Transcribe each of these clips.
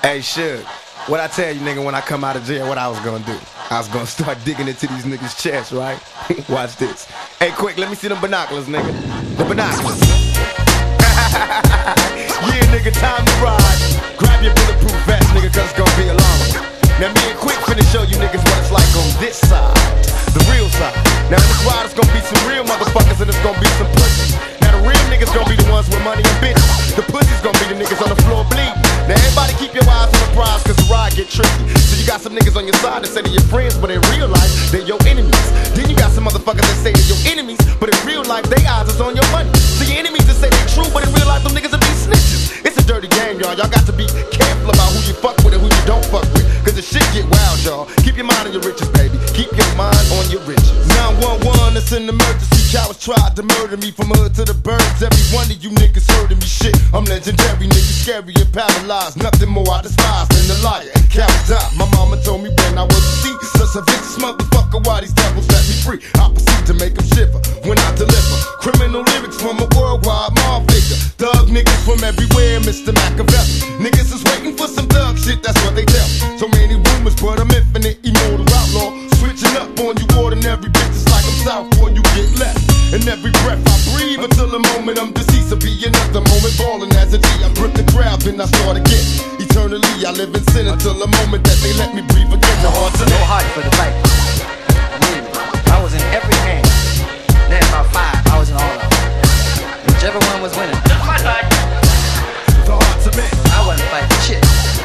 Hey, Suge, what I tell you, nigga, when I come out of jail, what I was gonna do? I was gonna start digging into these niggas' chests, right? Watch this. Hey, quick, let me see them binoculars, nigga. The binoculars. Yeah, nigga, time to ride. Grab your bulletproof vest, nigga, cause it's gonna be a long one. Now, me and Quick finna show you niggas what it's like on this side, the real side. Now, in this ride, it's gonna be some real motherfuckers and it's gonna be some pussies. Now, the real niggas gonna be the ones with money and bitches. The pussies gonna be the niggas on the floor bleeding. Now, everybody keep your eyes on the prize, cause the ride get tricky. So you got some niggas on your side that say they're your friends, but in real life, they're your enemies. Then you got some motherfuckers that say they're your enemies, but in real life, they eyes is on your money. So your enemies that say they're true, but in real life, them niggas will be snitches. It's a dirty game, y'all. Y'all got to be careful about who you fuck with and who you don't fuck with, cause the shit get wild, y'all. Keep your mind on your riches, baby. Keep your mind on your riches. 911, it's an emergency. Cowards tried to murder me from hood to the birds. Every one of you niggas heard of me, shit. I'm legendary, niggas scary and paralyzed. Nothing more I despise than the liar and coward die. My mama told me when I was a seed, such a vicious motherfucker, why these devils let me free? I proceed to make them shiver when I deliver criminal lyrics from a worldwide mob figure. Thug niggas from everywhere, Mr. Machiavelli. Niggas is waiting for some thug shit, that's what they tell me. So many rumors, but I'm infinite, immortal outlaw. Switching up on you ordinary bitches like I'm Southpaw, you get left. And every breath I breathe until the moment I'm deceased, will be another moment ballin' as a G. I rip the crowd, then I start again. Eternally, I live in sin until the moment that they let me breathe again. No heart for the fight. I was in every game. Then about 5, I was in all of them. Whichever one was winning. The heart to men. I wasn't fighting shit.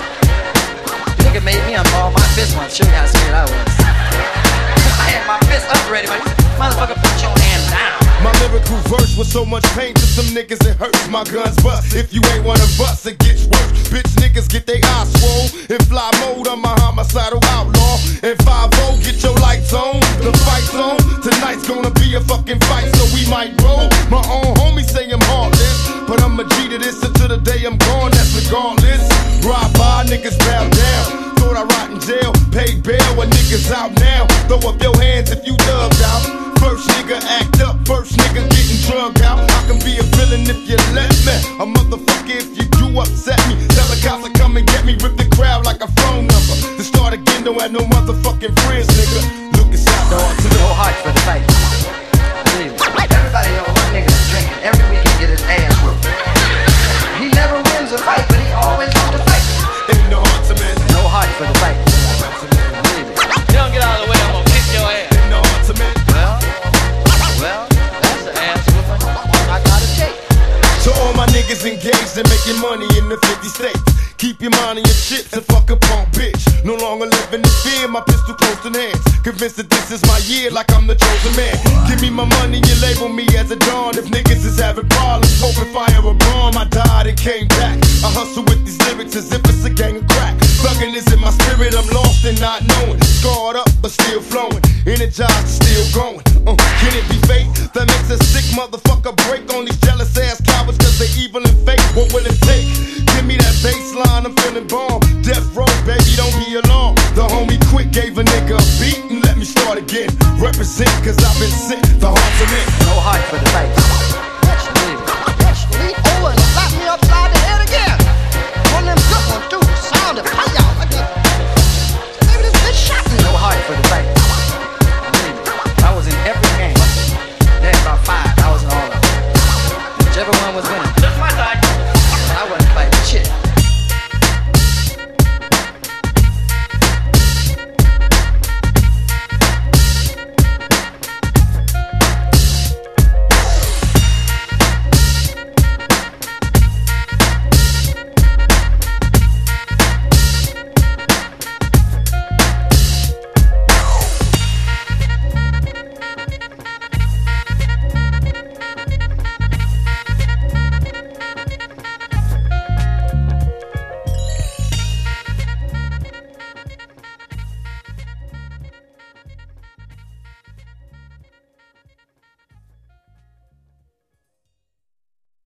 The nigga made me unball my fist once. Show you how scared I was. I had my fist up ready, but motherfucker, put your hand down. My lyrical verse was so much pain to some niggas it hurts. My guns bust. If you ain't one of us, it gets worse. Bitch niggas get they eyes swole. In fly mode, I'm a homicidal outlaw. In 5-0, get your lights on. The fight's on. Tonight's gonna be a fucking fight, so we might roll. My own homies say I'm heartless, but I'm a G to this until the day I'm gone. That's regardless. Ride by, niggas bow down. Thought I rot in jail, paid bail when niggas out now. Throw up your hands if you dubbed out. First nigga act up, first nigga getting drugged out. I can be a villain if you let me, a motherfucker if you do upset me. Tell the cops to come and get me, rip the crowd like a phone number. To start again, don't have no motherfucking friends, nigga. Look, it's out, dog. No heart for the fight. Everybody know one nigga's drinking every week and get his ass whooped. He never wins a fight, but he always wants to fight. Ain't no heart to men. No heart for the fight. You don't get out of the way, I'm gonna kick your ass. Ain't no heart to men. Well, that's the ass whooping I gotta take. So all my niggas engaged in making money in the 50 states. Keep your mind on your chips and fuck a punk bitch. No longer living in fear, my pistol close in hands. Convinced that this is my year like I'm the chosen man. Give me my money, you label me as a dawn. If niggas is having problems, open fire a bomb. I died and came back. I hustle with these lyrics as if it's a gang of crack. Thuggin' is in my spirit, I'm lost and not knowing. Scarred up but still flowing, energized still going. Can it be fate that makes a sick motherfucker break on these jealous ass cowards cause they evil and fake? What will it take? Give me that baseline, I'm feeling bomb. Death row, baby, don't be alarmed. The homie Quick gave a nigga a beat and let me start again. Represent cause I've been sent, the heart's a man. No heart for the fight.